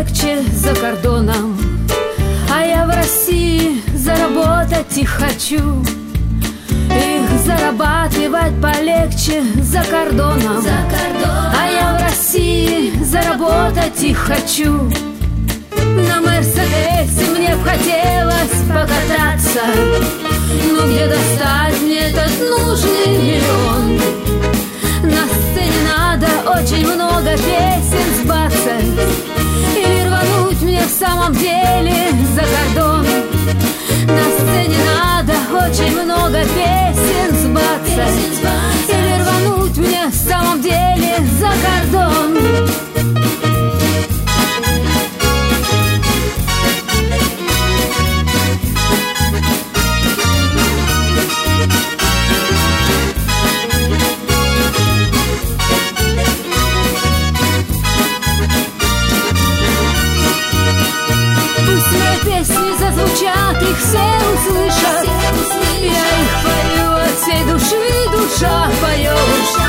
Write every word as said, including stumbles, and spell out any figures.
полегче за кордоном, а я в России заработать и хочу. Их зарабатывать полегче за кордоном, за кордоном. А я в России заработать и хочу. На Мерседесе мне б хотелось покататься, но где достать мне этот нужный миллион? На сцене надо очень много песен сбацать, или рвануть мне в самом деле за кордон. На сцене надо очень много песен сбацать, или рвануть мне в самом деле за кордон. Зазвучат, их все услышат. Я их пою от всей души, душа поет.